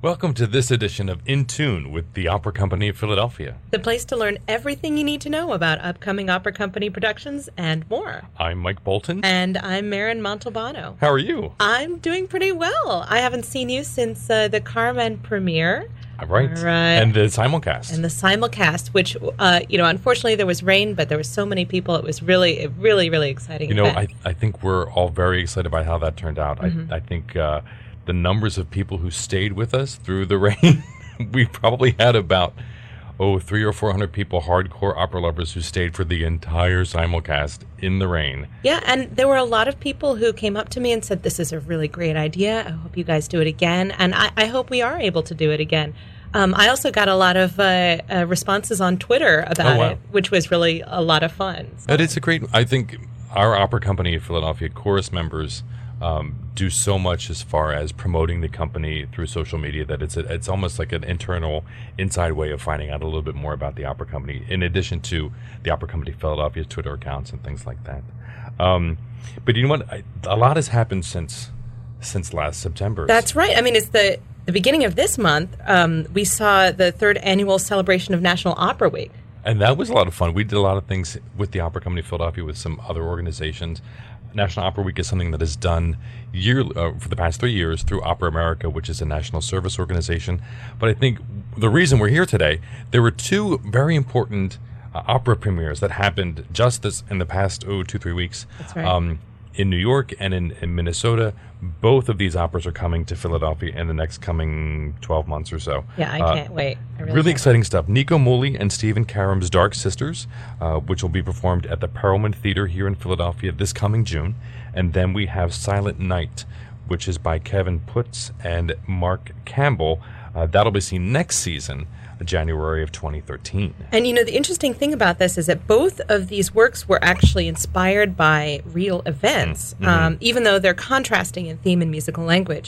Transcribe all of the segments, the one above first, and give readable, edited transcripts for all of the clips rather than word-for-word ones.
Welcome to this edition of In Tune with the Opera Company of Philadelphia. The place to learn everything you need to know about upcoming opera company productions and more. I'm Mike Bolton. And I'm Marin Montalbano. How are you? I'm doing pretty well. I haven't seen you since the Carmen premiere. Right. And the simulcast. And the simulcast, which, unfortunately there was rain, but there were so many people. It was really, really exciting. I think we're all very excited about how that turned out. Mm-hmm. I think the numbers of people who stayed with us through the rain, we probably had about 300 or 400 people, hardcore opera lovers, who stayed for the entire simulcast in the rain. Yeah, and there were a lot of people who came up to me and said, this is a really great idea. I hope you guys do it again. And I hope we are able to do it again. I also got a lot of responses on Twitter about it, which was really a lot of fun. So. It's I think our opera company of Philadelphia chorus members do so much as far as promoting the company through social media that it's almost like an internal, inside way of finding out a little bit more about the opera company, in addition to the Opera Company Philadelphia's Twitter accounts and things like that. But you know what? A lot has happened since last September. That's right. I mean, it's the beginning of this month. We saw the third annual celebration of National Opera Week. And that was a lot of fun. We did a lot of things with the Opera Company of Philadelphia with some other organizations. National Opera Week is something that is done for the past 3 years through Opera America, which is a national service organization. But I think the reason we're here today, there were two very important opera premieres that happened just in the past 2-3 weeks. That's right. In New York and in Minnesota. Both of these operas are coming to Philadelphia in the next coming 12 months or so. Yeah, I can't wait. Really exciting stuff. Nico Muhly and Stephen Karam's Dark Sisters, which will be performed at the Perelman Theater here in Philadelphia this coming June. And then we have Silent Night, which is by Kevin Putz and Mark Campbell. That'll be seen next season, January of 2013. And the interesting thing about this is that both of these works were actually inspired by real events, even though they're contrasting in theme and musical language.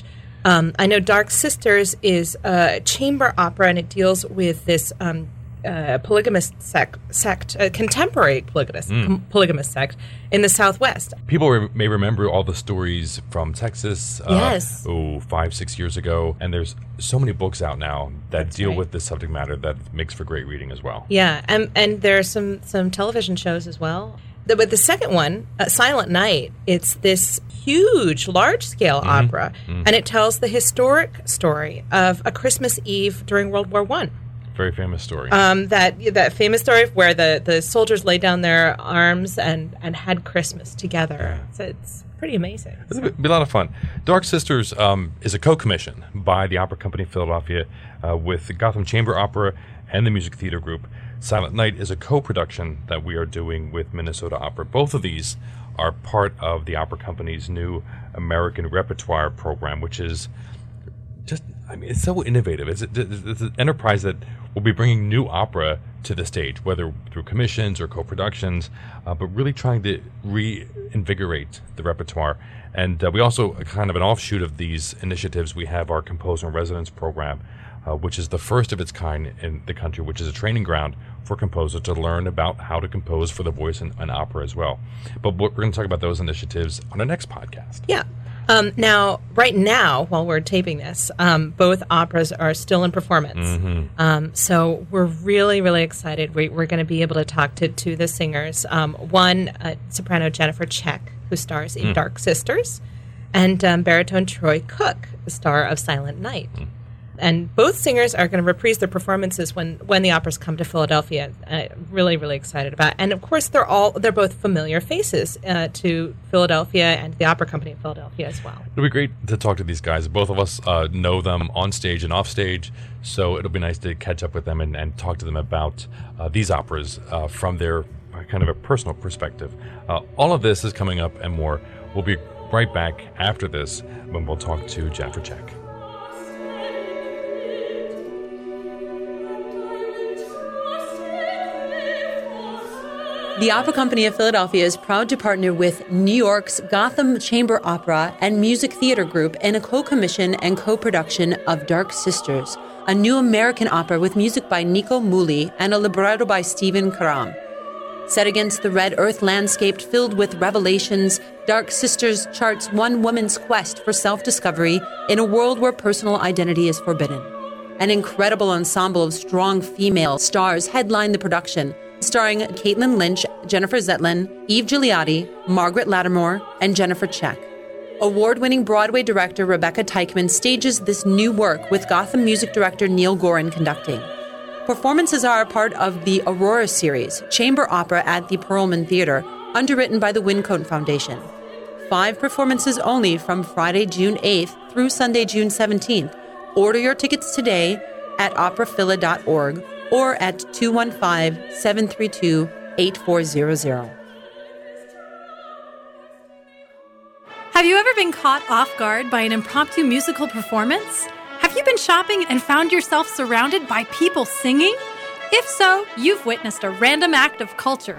I know Dark Sisters is a chamber opera, and it deals with this polygamist sect, contemporary polygamist sect in the Southwest. People may remember all the stories from Texas, yes. 5-6 years ago, and there's so many books out now that deal with this subject matter that makes for great reading as well. Yeah, and there are some television shows as well. But the second one, Silent Night, it's this huge, large-scale opera, and it tells the historic story of a Christmas Eve during World War I. Very famous story. That famous story where the soldiers laid down their arms and had Christmas together. Yeah. So it's pretty amazing. It'll be a lot of fun. Dark Sisters is a co-commission by the Opera Company of Philadelphia with the Gotham Chamber Opera and the Music Theater Group. Silent Night is a co-production that we are doing with Minnesota Opera. Both of these are part of the Opera Company's new American Repertoire program, which is it's so innovative. It's an enterprise that will be bringing new opera to the stage, whether through commissions or co-productions, but really trying to reinvigorate the repertoire. And we also, kind of an offshoot of these initiatives, we have our Composer in Residence program, which is the first of its kind in the country, which is a training ground for composers to learn about how to compose for the voice and opera as well. But we're going to talk about those initiatives on our next podcast. Yeah. Right now, while we're taping this, both operas are still in performance. So we're really, really excited. We're going to be able to talk to the singers. One, soprano Jennifer Check, who stars in Dark Sisters, and baritone Troy Cook, the star of Silent Night. And both singers are going to reprise their performances when the operas come to Philadelphia. Really, really excited about it. And of course, they're both familiar faces to Philadelphia and the Opera Company of Philadelphia as well. It'll be great to talk to these guys. Both of us know them on stage and off stage, so it'll be nice to catch up with them and talk to them about these operas from their kind of a personal perspective. All of this is coming up and more. We'll be right back after this when we'll talk to Jennifer Check. The Opera Company of Philadelphia is proud to partner with New York's Gotham Chamber Opera and Music Theater Group in a co-commission and co-production of Dark Sisters, a new American opera with music by Nico Muhly and a libretto by Stephen Karam. Set against the red earth landscape filled with revelations, Dark Sisters charts one woman's quest for self-discovery in a world where personal identity is forbidden. An incredible ensemble of strong female stars headline the production, starring Caitlin Lynch, Jennifer Zetlin, Eve Gigliotti, Margaret Lattimore, and Jennifer Check. Award-winning Broadway director Rebecca Teichman stages this new work with Gotham music director Neil Gorin conducting. Performances are a part of the Aurora series, chamber opera at the Perelman Theater, underwritten by the Wyncote Foundation. 5 performances only from Friday, June 8th through Sunday, June 17th. Order your tickets today at operaphila.org or at 215-732-8400. Have you ever been caught off guard by an impromptu musical performance? Have you been shopping and found yourself surrounded by people singing? If so, you've witnessed a random act of culture.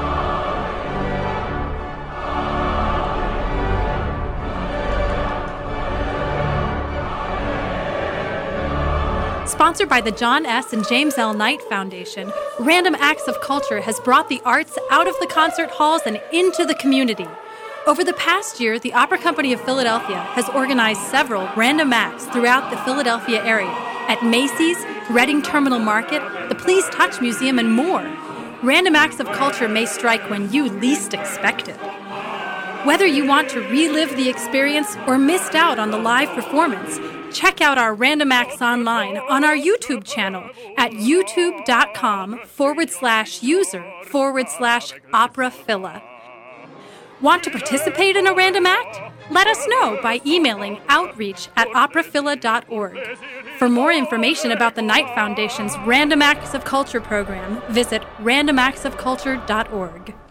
Sponsored by the John S. and James L. Knight Foundation, Random Acts of Culture has brought the arts out of the concert halls and into the community. Over the past year, the Opera Company of Philadelphia has organized several random acts throughout the Philadelphia area at Macy's, Reading Terminal Market, the Please Touch Museum, and more. Random Acts of Culture may strike when you least expect it. Whether you want to relive the experience or missed out on the live performance, check out our Random Acts online on our YouTube channel at youtube.com/user/operaphila. Want to participate in a random act? Let us know by emailing outreach@operaphila.org. For more information about the Knight Foundation's Random Acts of Culture program, visit randomactsofculture.org.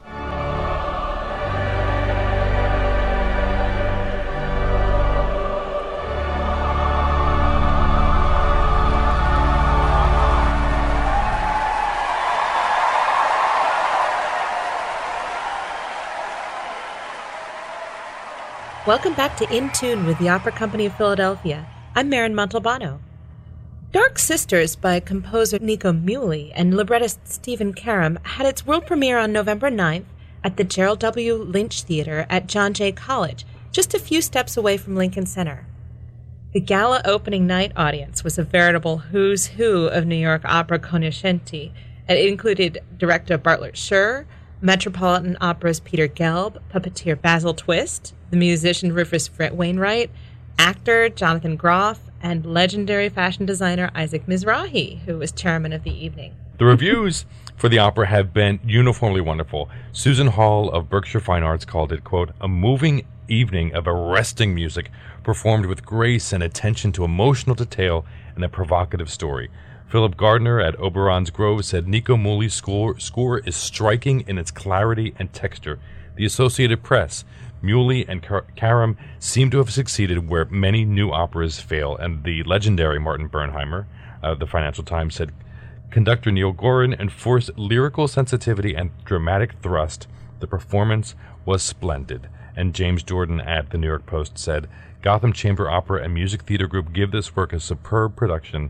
Welcome back to In Tune with the Opera Company of Philadelphia. I'm Maren Montalbano. Dark Sisters by composer Nico Muhly and librettist Stephen Karam had its world premiere on November 9th at the Gerald W. Lynch Theater at John Jay College, just a few steps away from Lincoln Center. The gala opening night audience was a veritable who's who of New York opera cognoscenti. It included director Bartlett Sher, Metropolitan Opera's Peter Gelb, puppeteer Basil Twist, the musician Rufus Wainwright, actor Jonathan Groff, and legendary fashion designer Isaac Mizrahi, who was chairman of the evening. The reviews for the opera have been uniformly wonderful. Susan Hall of Berkshire Fine Arts called it, quote, a moving evening of arresting music performed with grace and attention to emotional detail and a provocative story. Philip Gardner at Oberon's Grove said Nico Muhly's score is striking in its clarity and texture. The Associated Press, Muhly and Karam seem to have succeeded where many new operas fail, and the legendary Martin Bernheimer, the Financial Times, said conductor Neil Gorin enforced lyrical sensitivity and dramatic thrust. The performance was splendid. And James Jordan at the New York Post said, Gotham Chamber Opera and Music Theater Group give this work as superb a production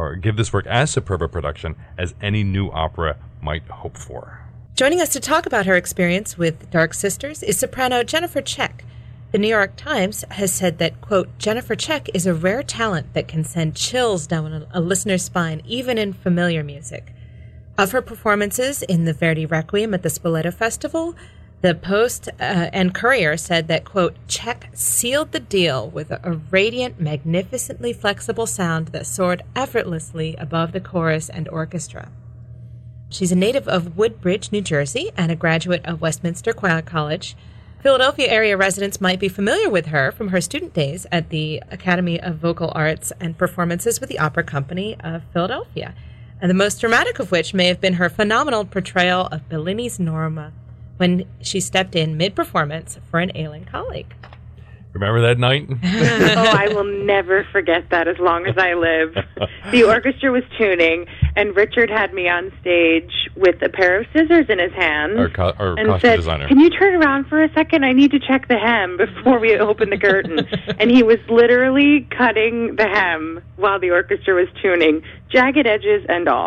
as any new opera might hope for. Joining us to talk about her experience with Dark Sisters is soprano Jennifer Check. The New York Times has said that, quote, Jennifer Check is a rare talent that can send chills down a listener's spine, even in familiar music. Of her performances in the Verdi Requiem at the Spoleto Festival, the Post and Courier said that, quote, Check sealed the deal with a radiant, magnificently flexible sound that soared effortlessly above the chorus and orchestra. She's a native of Woodbridge, New Jersey, and a graduate of Westminster Choir College. Philadelphia area residents might be familiar with her from her student days at the Academy of Vocal Arts and performances with the Opera Company of Philadelphia, and the most dramatic of which may have been her phenomenal portrayal of Bellini's Norma when she stepped in mid-performance for an ailing colleague. Remember that night? Oh, I will never forget that as long as I live. The orchestra was tuning, and Richard had me on stage with a pair of scissors in his hand. Our and costume said, designer. Can you turn around for a second? I need to check the hem before we open the curtain. And he was literally cutting the hem while the orchestra was tuning, jagged edges and all.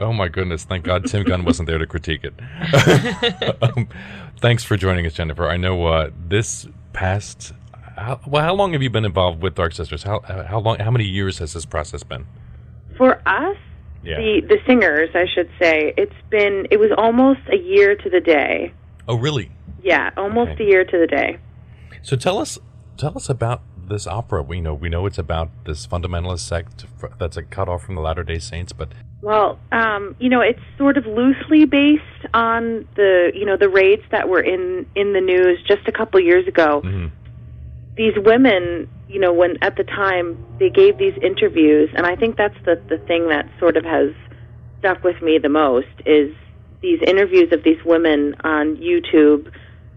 Oh, my goodness. Thank God Tim Gunn wasn't there to critique it. Thanks for joining us, Jennifer. I know this past... how long have you been involved with Dark Sisters? How long? How many years has this process been? For us, the singers, I should say, it was almost a year to the day. Oh, really? Yeah, almost a year to the day. So tell us about this opera. We know it's about this fundamentalist sect that's a cutoff from the Latter-day Saints, but... Well, it's sort of loosely based on the raids that were in the news just a couple years ago. Mm-hmm. These women, when at the time they gave these interviews, and I think that's the thing that sort of has stuck with me the most, is these interviews of these women on YouTube.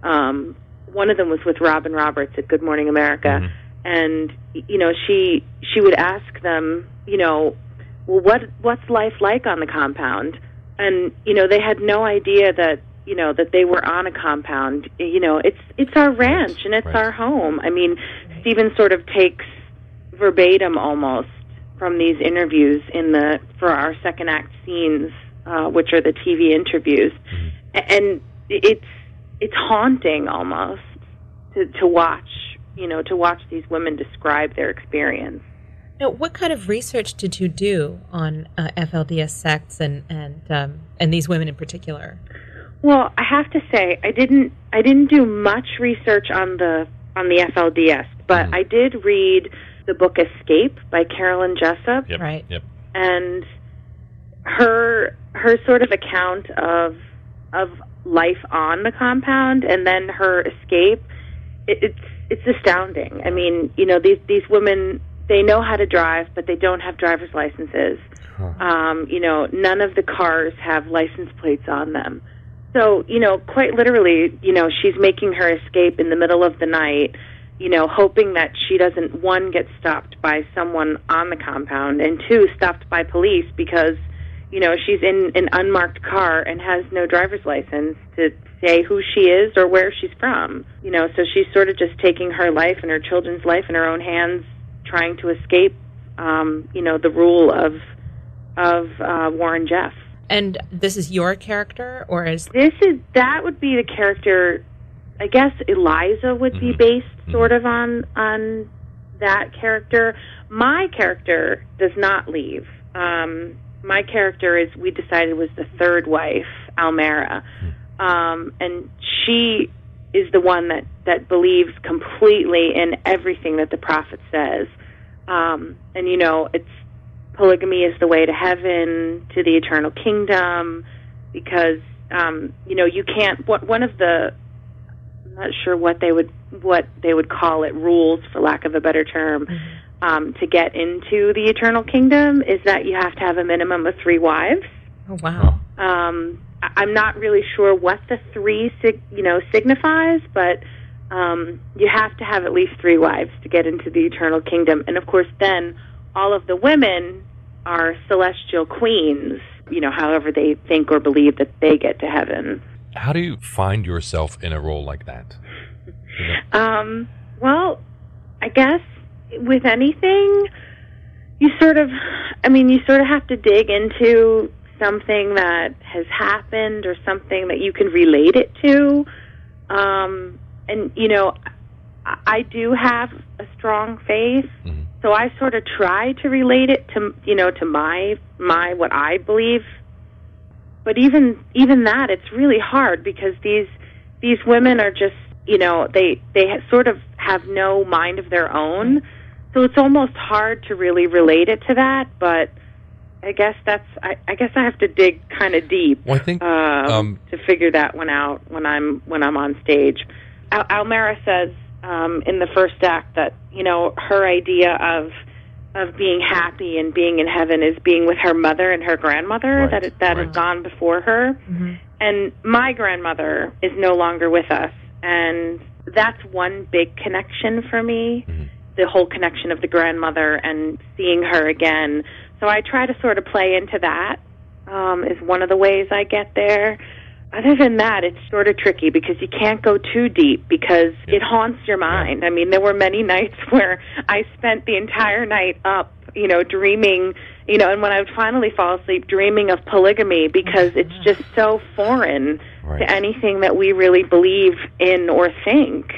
One of them was with Robin Roberts at Good Morning America, mm-hmm. and she would ask them, well, what's life like on the compound? And they had no idea that that they were on a compound. It's our ranch and it's our home. I mean, Stephen sort of takes verbatim almost from these interviews for our second act scenes, which are the TV interviews, and it's haunting almost to watch these women describe their experience. Now, what kind of research did you do on FLDS sects and these women in particular? Well, I have to say I didn't do much research on the FLDS, but I did read the book Escape by Carolyn Jessup. Yep. Right. Yep. And her sort of account of life on the compound and then her escape, it's astounding. I mean, these women, they know how to drive, but they don't have driver's licenses. Huh. None of the cars have license plates on them. So, quite literally, she's making her escape in the middle of the night, hoping that she doesn't, one, get stopped by someone on the compound, and two, stopped by police because, she's in an unmarked car and has no driver's license to say who she is or where she's from. So she's sort of just taking her life and her children's life in her own hands, trying to escape, the rule of Warren Jeff. And this is your character, or is... That would be the character, I guess Eliza would be based sort of on that character. My character does not leave. My character we decided was the third wife, Almera. And she is the one that believes completely in everything that the prophet says. And, it's polygamy is the way to heaven, to the eternal kingdom, because you can't. One of the, I'm not sure what they would call it, rules, for lack of a better term, to get into the eternal kingdom is that you have to have a minimum of 3 wives. Oh wow! I'm not really sure what the 3 signifies, but you have to have at least 3 wives to get into the eternal kingdom, and of course then all of the women are celestial queens, however they think or believe that they get to heaven. How do you find yourself in a role like that? Well, I guess with anything, you sort of have to dig into something that has happened or something that you can relate it to. And, I do have a strong faith. Mm-hmm. So I sort of try to relate it to my what I believe, but even that, it's really hard because these women are just they sort of have no mind of their own, so it's almost hard to really relate it to that. But I guess I have to dig kind of deep. Well, I think to figure that one out when I'm on stage. Almera says in the first act that her idea of being happy and being in heaven is being with her mother and her grandmother that has gone before her. Mm-hmm. And my grandmother is no longer with us, and that's one big connection for me. Mm-hmm. The whole connection of the grandmother and seeing her again. So I try to sort of play into that. Is one of the ways I get there. Other than that, it's sort of tricky because you can't go too deep because it haunts your mind. I mean, there were many nights where I spent the entire night up, dreaming and when I would finally fall asleep dreaming of polygamy because it's just so foreign to anything that we really believe in or think.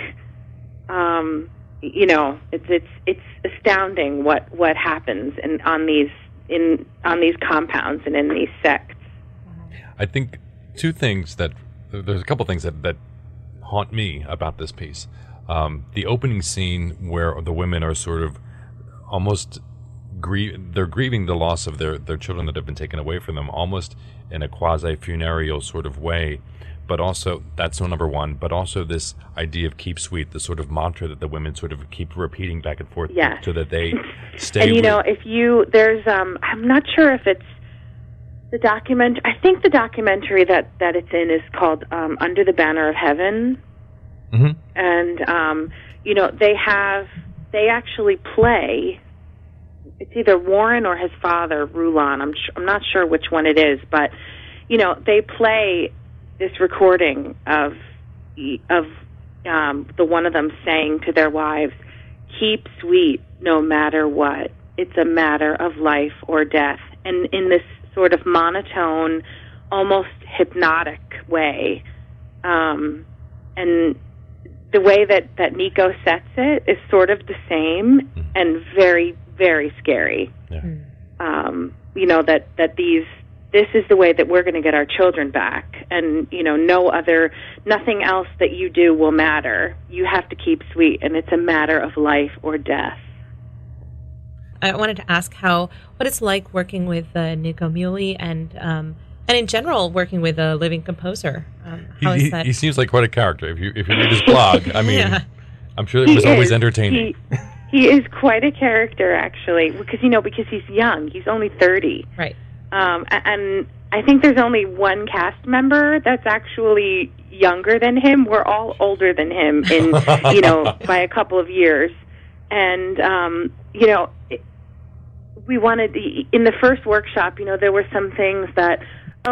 It's astounding what happens on these compounds and in these sects. I think there's a couple things that haunt me about this piece. The opening scene where the women are sort of almost they're grieving the loss of their children that have been taken away from them, almost in a quasi-funereal sort of way. But also, that's number one, but also this idea of keep sweet, the sort of mantra that the women sort of keep repeating back and forth so that they stay. And I'm not sure if it's the document. I think the documentary that it's in is called Under the Banner of Heaven. Mm-hmm. And, they actually play, it's either Warren or his father, Rulon. I'm not sure which one it is, but, they play this recording of the one of them saying to their wives, "Keep sweet no matter what. It's a matter of life or death." And in this sort of monotone, almost hypnotic way. And the way that Nico sets it is sort of the same and very, very scary. Yeah. This is the way that we're going to get our children back. And, nothing else that you do will matter. You have to keep sweet, and it's a matter of life or death. I wanted to ask what it's like working with Nico Muhly and in general working with a living composer. How is that? He seems like quite a character. If you read his blog, I mean, I'm sure it was always entertaining. He is quite a character, actually, because he's young. He's only 30. Right. And I think there's only one cast member that's actually younger than him. We're all older than him by a couple of years. And, we wanted, in the first workshop, there were some things that,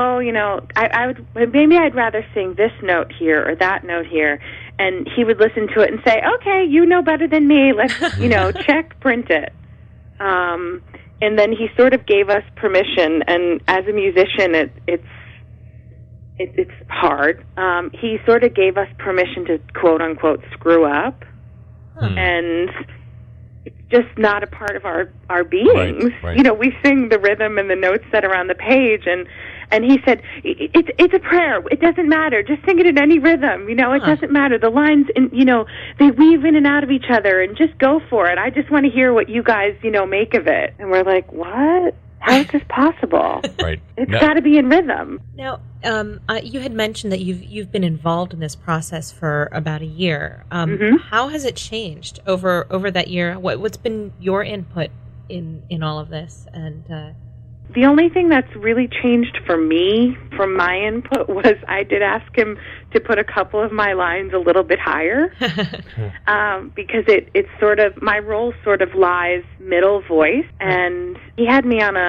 I'd rather sing this note here or that note here. And he would listen to it and say, okay, you know better than me. Let's, check, print it. And then he sort of gave us permission, and as a musician, it's hard. He sort of gave us permission to quote unquote screw up, and it's just not a part of our beings. Right. We sing the rhythm and the notes that are on the page, and he said it's a prayer. It doesn't matter. Just sing it in any rhythm. It doesn't matter. The lines, they weave in and out of each other, and just go for it. I just want to hear what you guys, make of it. And we're like, what? How is this possible? Right. It's got to be in rhythm. Now, you had mentioned that you've been involved in this process for about a year. How has it changed over that year? What's been your input in all of this? And the only thing that's really changed for me from my input was I did ask him to put a couple of my lines a little bit higher because it's sort of, my role sort of lies middle voice, and he had me on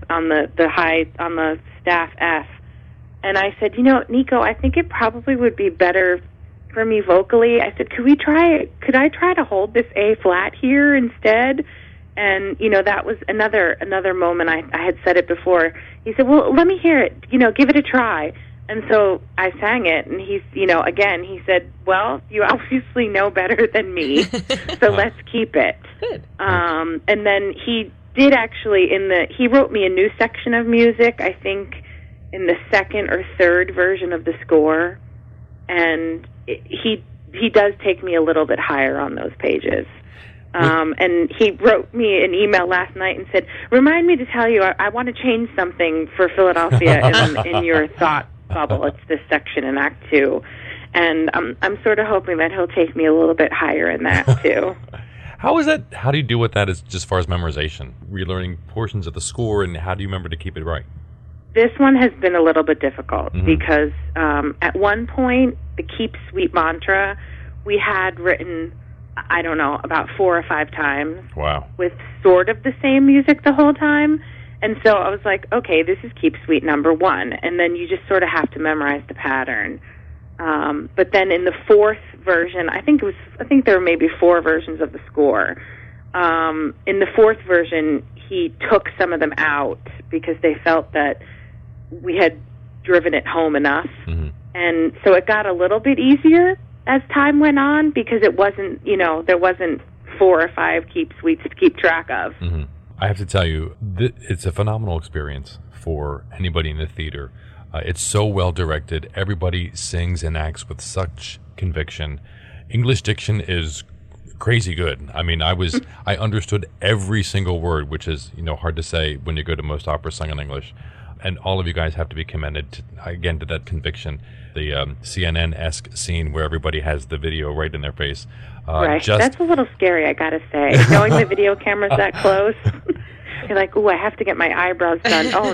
the staff F, and I said, Nico, I think it probably would be better for me vocally. I said, could I try to hold this A flat here instead? And, that was another moment. I had said it before. He said, well, let me hear it, give it a try. And so I sang it, and he's, again, he said, well, you obviously know better than me, so let's keep it. Good. And then he did actually, he wrote me a new section of music, I think, in the second or third version of the score. And he does take me a little bit higher on those pages. And he wrote me an email last night and said, remind me to tell you I want to change something for Philadelphia in your thought bubble. It's this section in Act 2. And I'm sort of hoping that he'll take me a little bit higher in that, too. How is that? How do you deal with that as far as memorization? Relearning portions of the score, and how do you remember to keep it right? This one has been a little bit difficult because at one point, the Keep Sweet mantra, we had written, I don't know, about 4 or 5 times. Wow. With sort of the same music the whole time. And so I was like, okay, this is Keep Sweet number 1. And then you just sort of have to memorize the pattern. But then in the 4th version, I think there were maybe 4 versions of the score. In the 4th version, he took some of them out because they felt that we had driven it home enough. Mm-hmm. And so it got a little bit easier as time went on because it wasn't, there wasn't 4 or 5 keep suites to keep track of. Mm-hmm. I have to tell you, it's a phenomenal experience for anybody in the theater. It's so well directed. Everybody sings and acts with such conviction. English diction is crazy good. I mean, I understood every single word, which is, hard to say when you go to most operas sung in English. And all of you guys have to be commended, to that conviction. The CNN-esque scene where everybody has the video right in their face. Right. That's a little scary, I gotta say. Knowing the video camera's that close, you're like, ooh, I have to get my eyebrows done. Oh,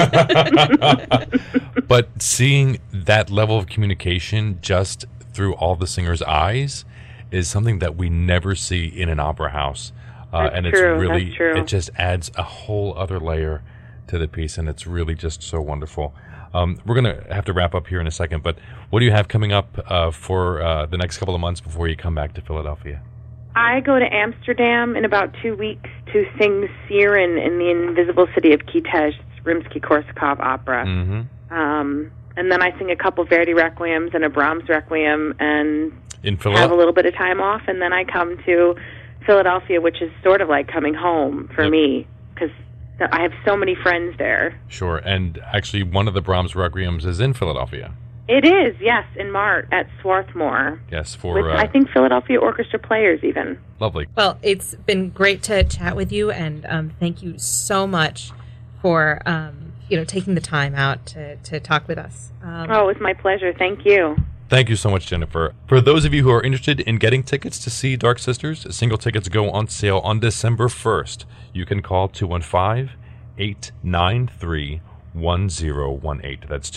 no. But seeing that level of communication just through all the singers' eyes is something that we never see in an opera house. That's true. It just adds a whole other layer to the piece, and it's really just so wonderful. We're going to have to wrap up here in a second, but what do you have coming up for the next couple of months before you come back to Philadelphia? I go to Amsterdam in about 2 weeks to sing Siren in the Invisible City of Kitezh, Rimsky-Korsakov opera. Mm-hmm. And then I sing a couple Verdi requiems and a Brahms requiem and have a little bit of time off, and then I come to Philadelphia, which is sort of like coming home for me, because I have so many friends there. Sure, and actually one of the Brahms requiems is in Philadelphia. It is, yes, in March at Swarthmore. Yes, with, I think, Philadelphia Orchestra players even. Lovely. Well, it's been great to chat with you, and thank you so much for taking the time out to talk with us. It was my pleasure. Thank you. Thank you so much, Jennifer. For those of you who are interested in getting tickets to see Dark Sisters, single tickets go on sale on December 1st. You can call 215-893-1018. That's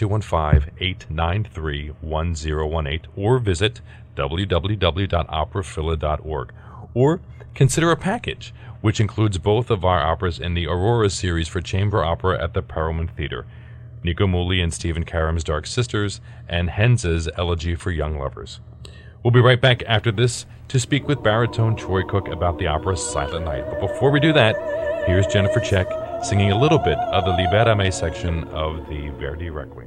215-893-1018, or visit www.operaphila.org. Or consider a package, which includes both of our operas in the Aurora series for chamber opera at the Perelman Theater, Nico Muhly and Stephen Karam's Dark Sisters, and Henze's Elegy for Young Lovers. We'll be right back after this to speak with baritone Troy Cook about the opera Silent Night. But before we do that, here's Jennifer Check singing a little bit of the Libera Me section of the Verdi Requiem.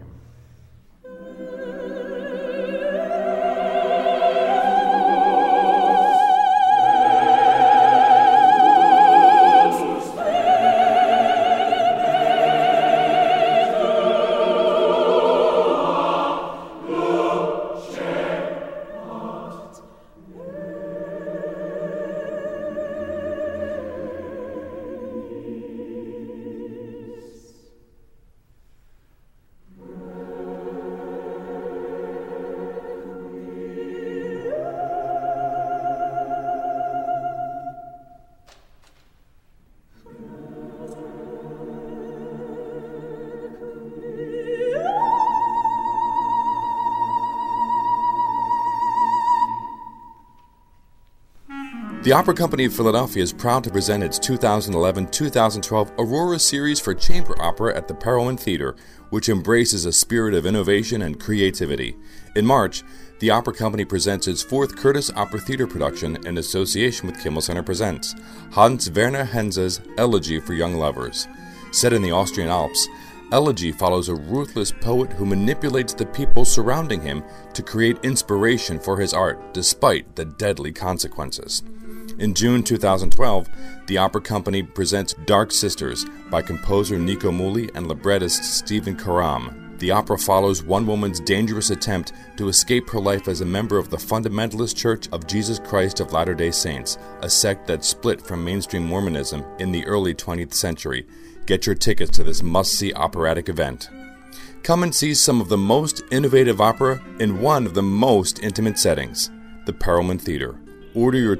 The Opera Company of Philadelphia is proud to present its 2011-2012 Aurora Series for Chamber Opera at the Perelman Theater, which embraces a spirit of innovation and creativity. In March, the Opera Company presents its 4th Curtis Opera Theater production in association with Kimmel Center Presents, Hans Werner Henze's Elegy for Young Lovers. Set in the Austrian Alps, Elegy follows a ruthless poet who manipulates the people surrounding him to create inspiration for his art, despite the deadly consequences. In June 2012, the Opera Company presents Dark Sisters by composer Nico Muhly and librettist Stephen Karam. The opera follows one woman's dangerous attempt to escape her life as a member of the Fundamentalist Church of Jesus Christ of Latter-day Saints, a sect that split from mainstream Mormonism in the early 20th century. Get your tickets to this must-see operatic event. Come and see some of the most innovative opera in one of the most intimate settings, the Perelman Theater. Order your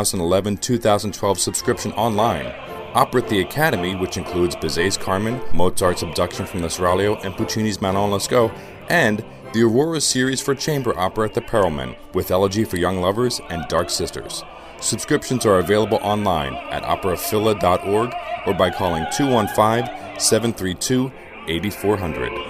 2011-2012 subscription online. Opera at the Academy, which includes Bizet's Carmen, Mozart's Abduction from the Seraglio, and Puccini's Manon Lescaut, and the Aurora Series for Chamber Opera at the Perelman, with Elegy for Young Lovers and Dark Sisters. Subscriptions are available online at operaphila.org or by calling 215-732-8400.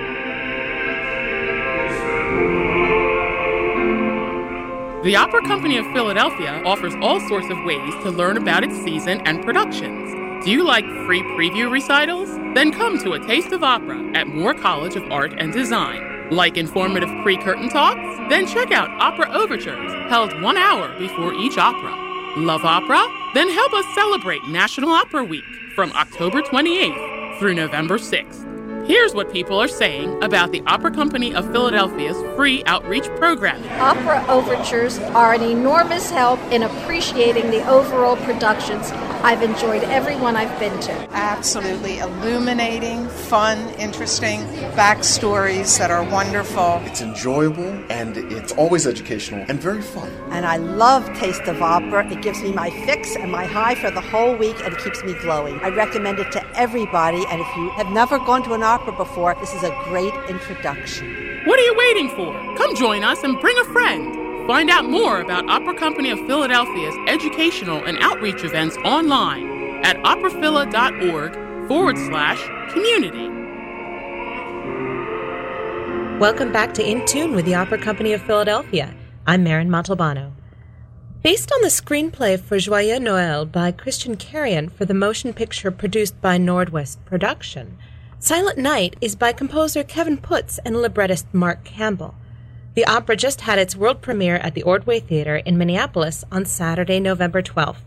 The Opera Company of Philadelphia offers all sorts of ways to learn about its season and productions. Do you like free preview recitals? Then come to A Taste of Opera at Moore College of Art and Design. Like informative pre-curtain talks? Then check out Opera Overtures, held 1 hour before each opera. Love opera? Then help us celebrate National Opera Week from October 28th through November 6th. Here's what people are saying about the Opera Company of Philadelphia's free outreach program. Opera overtures are an enormous help in appreciating the overall productions. I've enjoyed every one I've been to. Absolutely illuminating, fun, interesting backstories that are wonderful. It's enjoyable and it's always educational and very fun. And I love Taste of Opera. It gives me my fix and my high for the whole week and it keeps me glowing. I recommend it to everybody, and if you have never gone to an opera before, this is a great introduction. What are you waiting for? Come join us and bring a friend. Find out more about Opera Company of Philadelphia's educational and outreach events online at operaphila.org/community. Welcome back to In Tune with the Opera Company of Philadelphia. I'm Maren Montalbano. Based on the screenplay for Joyeux Noël by Christian Carrion for the motion picture produced by Nordwest Production, Silent Night is by composer Kevin Putz and librettist Mark Campbell. The opera just had its world premiere at the Ordway Theater in Minneapolis on Saturday, November 12th.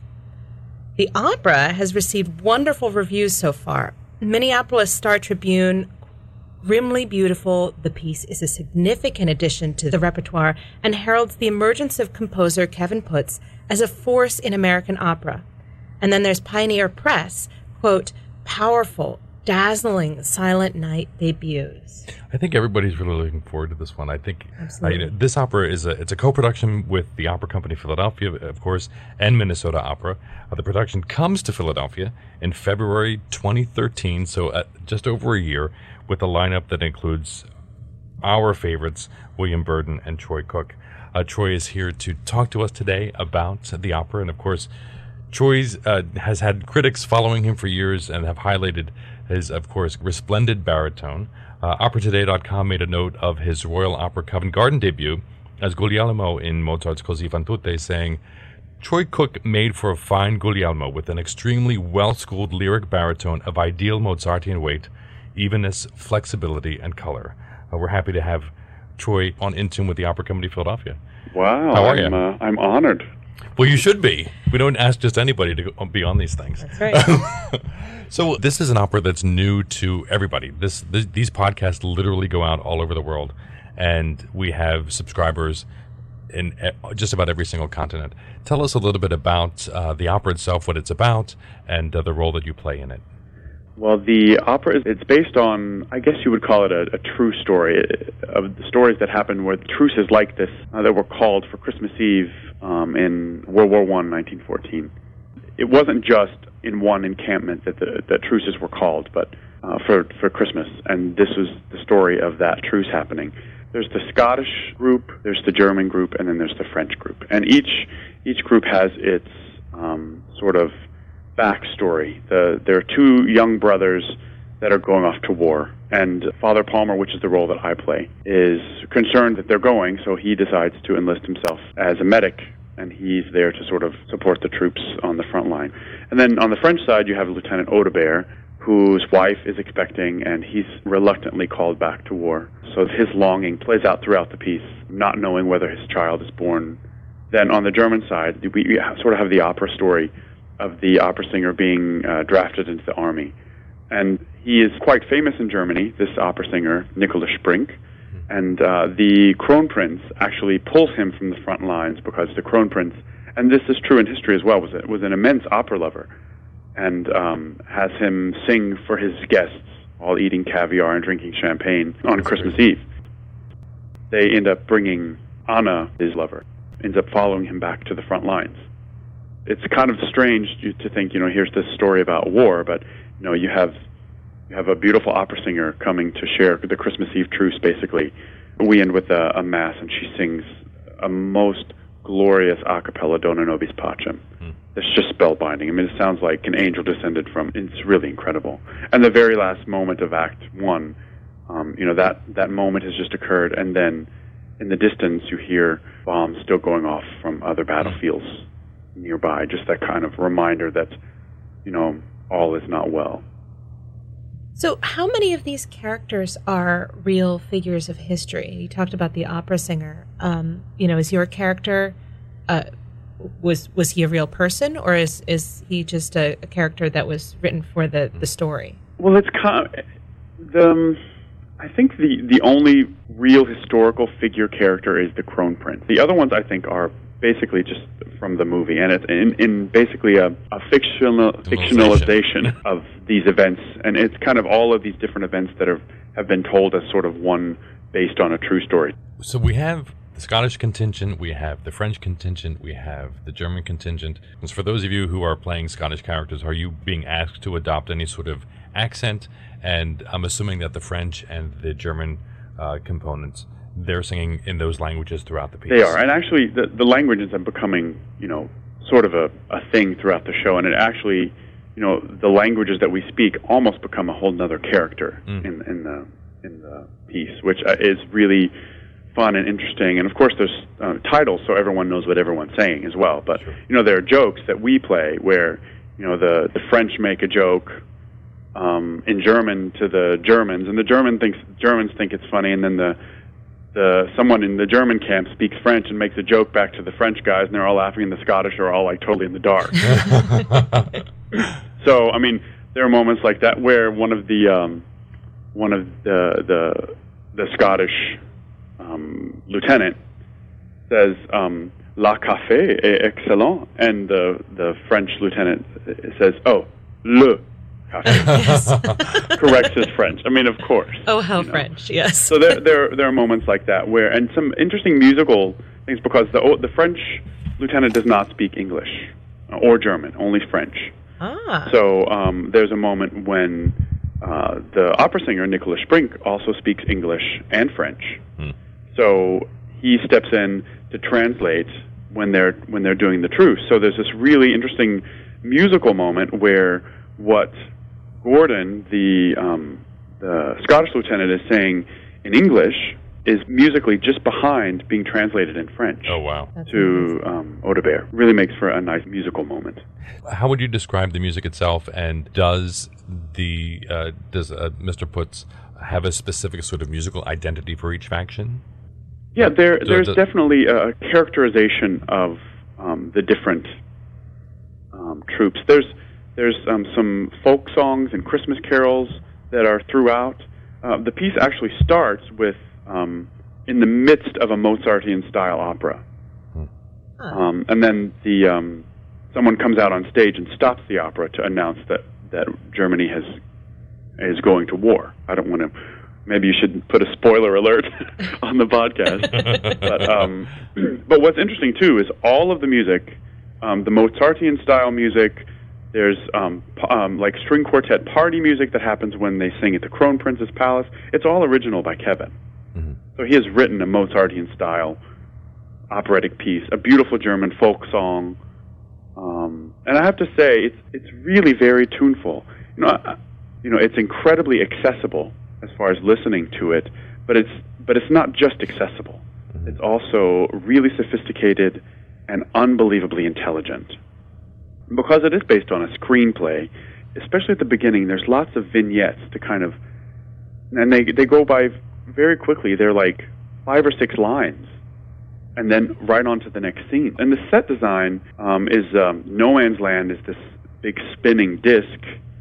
The opera has received wonderful reviews so far. Minneapolis Star Tribune, grimly beautiful, the piece is a significant addition to the repertoire and heralds the emergence of composer Kevin Putz as a force in American opera. And then there's Pioneer Press, quote, powerful, dazzling Silent Night debuts. I think everybody's really looking forward to this one. I think This opera it's a co-production with the Opera Company of Philadelphia, of course, and Minnesota Opera. The production comes to Philadelphia in February 2013, so just over a year, with a lineup that includes our favorites, William Burden and Troy Cook. Troy is here to talk to us today about the opera, and of course, Troy has had critics following him for years and have highlighted his, of course, resplendent baritone. OperaToday.com made a note of his Royal Opera Covent Garden debut as Guglielmo in Mozart's Così fan tutte, saying, Troy Cook made for a fine Guglielmo with an extremely well-schooled lyric baritone of ideal Mozartian weight, evenness, flexibility, and color. We're happy to have Troy on In Tune with the Opera Company of Philadelphia. Wow. How are you? I'm honored. Well, you should be. We don't ask just anybody to be on these things. That's right. So this is an opera that's new to everybody. These podcasts literally go out all over the world, and we have subscribers in just about every single continent. Tell us a little bit about the opera itself, what it's about, and the role that you play in it. Well, the opera, it's based on, I guess you would call it a true story, of the stories that happened with truces like this that were called for Christmas Eve in World War I, 1914. It wasn't just in one encampment that truces were called, but for Christmas, and this was the story of that truce happening. There's the Scottish group, there's the German group, and then there's the French group. And each group has its sort of backstory. There are two young brothers that are going off to war, and Father Palmer, which is the role that I play, is concerned that they're going, so he decides to enlist himself as a medic, and he's there to sort of support the troops on the front line. And then on the French side, you have Lieutenant Audebert, whose wife is expecting, and he's reluctantly called back to war. So his longing plays out throughout the piece, not knowing whether his child is born. Then on the German side, we sort of have the opera story of the opera singer being drafted into the army. And he is quite famous in Germany, this opera singer, Nicholas Sprink. And the Kronprinz actually pulls him from the front lines because the Kronprinz, and this is true in history as well, was an immense opera lover, and has him sing for his guests while eating caviar and drinking champagne on Christmas Eve. They end up bringing Anna, his lover, ends up following him back to the front lines. It's kind of strange to think, here's this story about war, but you have a beautiful opera singer coming to share the Christmas Eve truce, basically. We end with a mass, and she sings a most glorious a cappella Dona Nobis Pacem. It's just spellbinding. I mean, it sounds like an angel descended from. It's really incredible. And the very last moment of Act 1, that moment has just occurred, and then in the distance you hear bombs still going off from other battlefields nearby. Just that kind of reminder that, all is not well. So how many of these characters are real figures of history? You talked about the opera singer. Is your character, was he a real person, or is he just a character that was written for the story? Well, it's I think the only real historical figure character is the Crown Prince. The other ones, I think, are basically just from the movie, and it's in basically a fictionalization of these events, and it's kind of all of these different events that have been told as sort of one based on a true story. So we have the Scottish contingent, we have the French contingent, we have the German contingent. And for those of you who are playing Scottish characters, are you being asked to adopt any sort of accent? And I'm assuming that the French and the German components, they're singing in those languages throughout the piece. They are, and actually the languages are becoming, sort of a thing throughout the show, and it actually, the languages that we speak almost become a whole nother character in the piece, which is really fun and interesting. And of course there's titles, so everyone knows what everyone's saying as well. But there are jokes that we play where the French make a joke in German to the Germans, and the Germans think it's funny, and then someone in the German camp speaks French and makes a joke back to the French guys, and they're all laughing, and the Scottish are all like totally in the dark. So I mean, there are moments like that where one of the Scottish lieutenant says, "La café est excellent," and the French lieutenant says, "Oh, le café." Corrects his French. I mean, of course. Oh, how French! Yes. So there are moments like that where, and some interesting musical things, because the French lieutenant does not speak English or German, only French. Ah. So there's a moment when the opera singer Nicolas Sprink also speaks English and French. So he steps in to translate when they're doing the truce. So there's this really interesting musical moment where what Gordon, the Scottish lieutenant, is saying in English is musically just behind being translated in French. Oh, wow. To Audebert. Really makes for a nice musical moment. How would you describe the music itself, and does Mr. Putz have a specific sort of musical identity for each faction? Yeah, there's definitely a characterization of the different troops. There's some folk songs and Christmas carols that are throughout. The piece actually starts with in the midst of a Mozartian style opera, and then someone comes out on stage and stops the opera to announce that Germany is going to war. I don't want to. Maybe you should put a spoiler alert on the podcast. But what's interesting too is all of the music, the Mozartian style music. There's like string quartet party music that happens when they sing at the Crown Prince's Palace. It's all original by Kevin. Mm-hmm. So he has written a Mozartian style operatic piece, a beautiful German folk song, and I have to say it's really very tuneful. It's incredibly accessible as far as listening to it, but it's not just accessible. Mm-hmm. It's also really sophisticated and unbelievably intelligent. Because it is based on a screenplay, especially at the beginning, there's lots of vignettes to kind of, and they go by very quickly. They're like 5 or 6 lines, and then right on to the next scene. And the set design is No Man's Land is this big spinning disc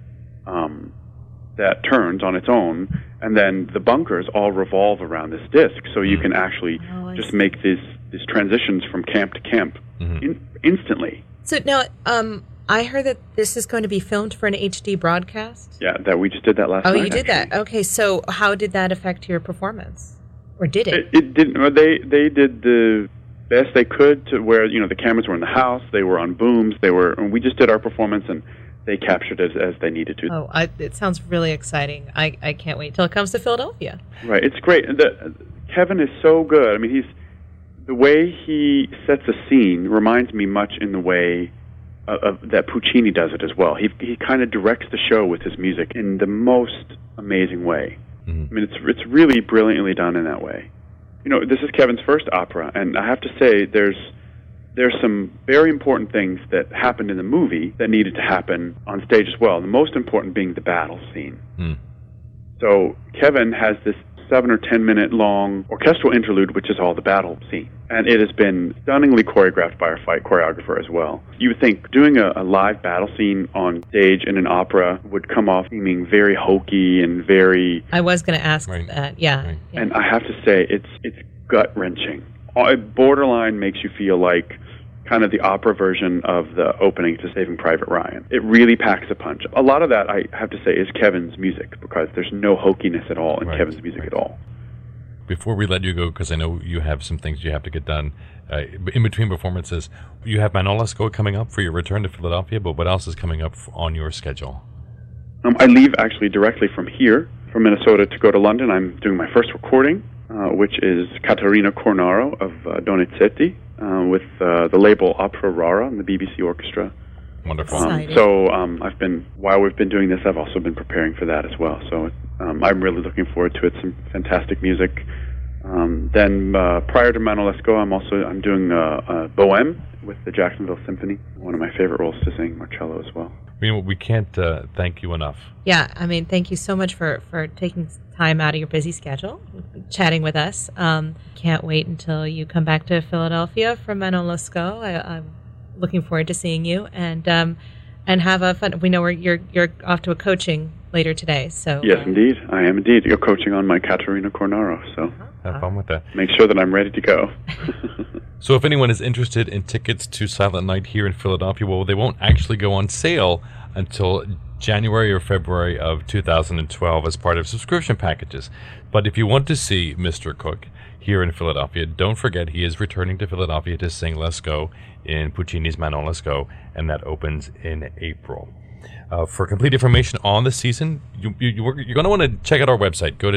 that turns on its own, and then the bunkers all revolve around this disc, so you can actually just make these transitions from camp to camp instantly. So now, I heard that this is going to be filmed for an HD broadcast? Yeah, that we just did that last night. Oh, you did that? Okay, so how did that affect your performance? Or did it? It didn't. They did the best they could to where, the cameras were in the house, they were on booms, and we just did our performance, and they captured it as they needed to. Oh, it sounds really exciting. I can't wait till it comes to Philadelphia. Right, it's great. Kevin is so good. I mean, the way he sets a scene reminds me much in the way that Puccini does it as well. He kind of directs the show with his music in the most amazing way. Mm-hmm. I mean, it's really brilliantly done in that way. This is Kevin's first opera, and I have to say there's there's some very important things that happened in the movie that needed to happen on stage as well. The most important being the battle scene. So Kevin has this 7 or 10 minute long orchestral interlude, which is all the battle scene. And it has been stunningly choreographed by our fight choreographer as well. You would think doing a live battle scene on stage in an opera would come off seeming very hokey and very... I was going to ask that, yeah. And I have to say, it's gut-wrenching. It borderline makes you feel like kind of the opera version of the opening to Saving Private Ryan. It really packs a punch. A lot of that, I have to say, is Kevin's music, because there's no hokiness at all in Kevin's music at all. Before we let you go, because I know you have some things you have to get done, in between performances, you have Manon Lescaut coming up for your return to Philadelphia, but what else is coming up on your schedule? I leave actually directly from here, from Minnesota, to go to London. I'm doing my first recording, which is Caterina Cornaro of Donizetti, with the label Opera Rara and the BBC Orchestra. Wonderful. While we've been doing this, I've also been preparing for that as well. So I'm really looking forward to it. Some fantastic music. Then prior to Manon Lescaut, I'm doing Bohème with the Jacksonville Symphony. One of my favorite roles to sing Marcello as well. We can't thank you enough. Yeah, thank you so much for taking time out of your busy schedule, chatting with us. Can't wait until you come back to Philadelphia for Manon Lescaut. I'm looking forward to seeing you and have a fun. We know you're off to a coaching later today. So yes, indeed, I am indeed. You're coaching on my Caterina Cornaro, so have fun with that. Make sure that I'm ready to go. So if anyone is interested in tickets to Silent Night here in Philadelphia, well, they won't actually go on sale until January or February of 2012 as part of subscription packages. But if you want to see Mr. Cook here in Philadelphia, don't forget he is returning to Philadelphia to sing Lescaut in Puccini's Manon Lescaut, and that opens in April. For complete information on the season, you're going to want to check out our website. Go to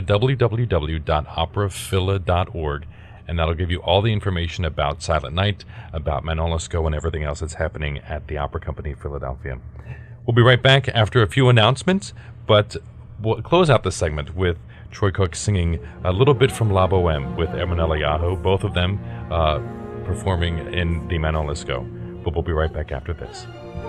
www.operaphila.org, and that'll give you all the information about Silent Night, about Manon Lescaut, and everything else that's happening at the Opera Company of Philadelphia. We'll be right back after a few announcements, but we'll close out this segment with Troy Cook singing a little bit from La Bohème with Emanuela Yaho, both of them performing in the Manon Lescaut. But we'll be right back after this.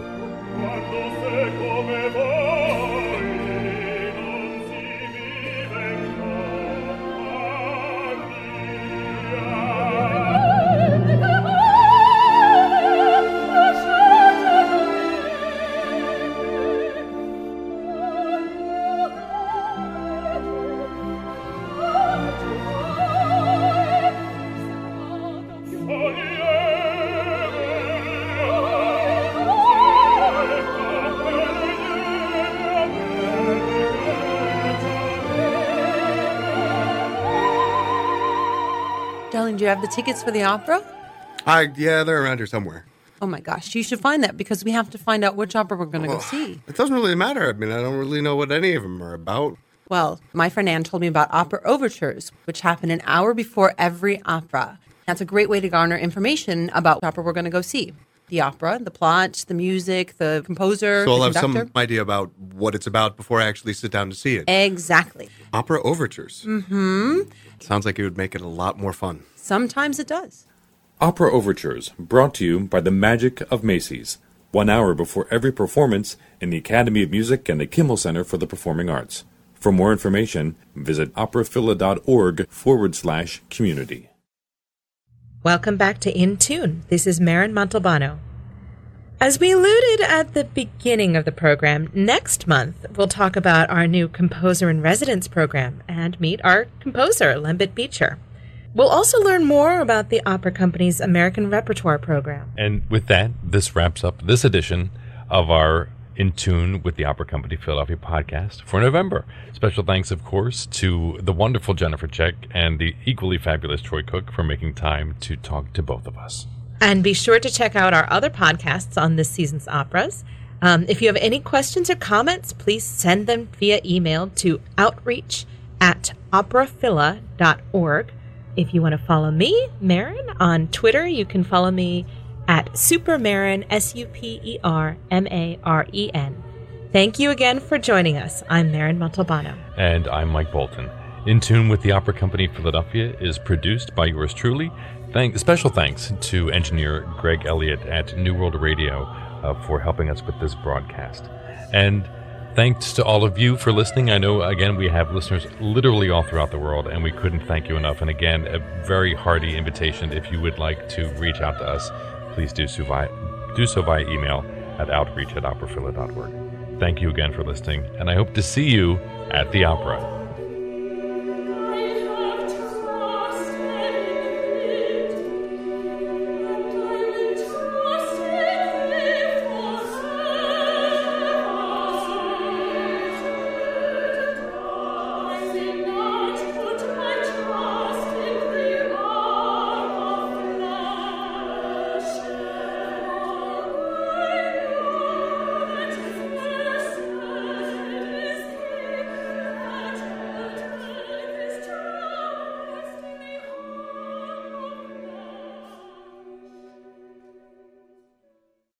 Darling, do you have the tickets for the opera? Yeah, they're around here somewhere. Oh my gosh, you should find that because we have to find out which opera we're going to go see. It doesn't really matter. I don't really know what any of them are about. Well, my friend Anne told me about opera overtures, which happen an hour before every opera. That's a great way to garner information about the opera we're going to go see. The opera, the plot, the music, the composer, So I'll the have conductor. some idea about what it's about before I actually sit down to see it. Exactly. Opera overtures. Mm-hmm. Sounds like it would make it a lot more fun. Sometimes it does. Opera Overtures, brought to you by the Magic of Macy's. 1 hour before every performance in the Academy of Music and the Kimmel Center for the Performing Arts. For more information, visit operaphila.org/community. Welcome back to In Tune. This is Marin Montalbano. As we alluded at the beginning of the program, next month we'll talk about our new Composer in Residence program and meet our composer, Lembit Beecher. We'll also learn more about the Opera Company's American Repertoire program. And with that, this wraps up this edition of our In Tune with the Opera Company Philadelphia podcast for November. Special thanks, of course, to the wonderful Jennifer Check and the equally fabulous Troy Cook for making time to talk to both of us. And be sure to check out our other podcasts on this season's operas. If you have any questions or comments, please send them via email to outreach@operaphila.org. If you want to follow me, Marin, on Twitter, you can follow me at SuperMarin, SuperMarin. Thank you again for joining us. I'm Marin Montalbano. And I'm Mike Bolton. In Tune with the Opera Company Philadelphia is produced by yours truly, Special thanks to engineer Greg Elliott at New World Radio for helping us with this broadcast. And thanks to all of you for listening. I know, again, we have listeners literally all throughout the world, and we couldn't thank you enough. And again, a very hearty invitation. If you would like to reach out to us, please do so via email at outreach@operaphila.org. Thank you again for listening, and I hope to see you at the opera.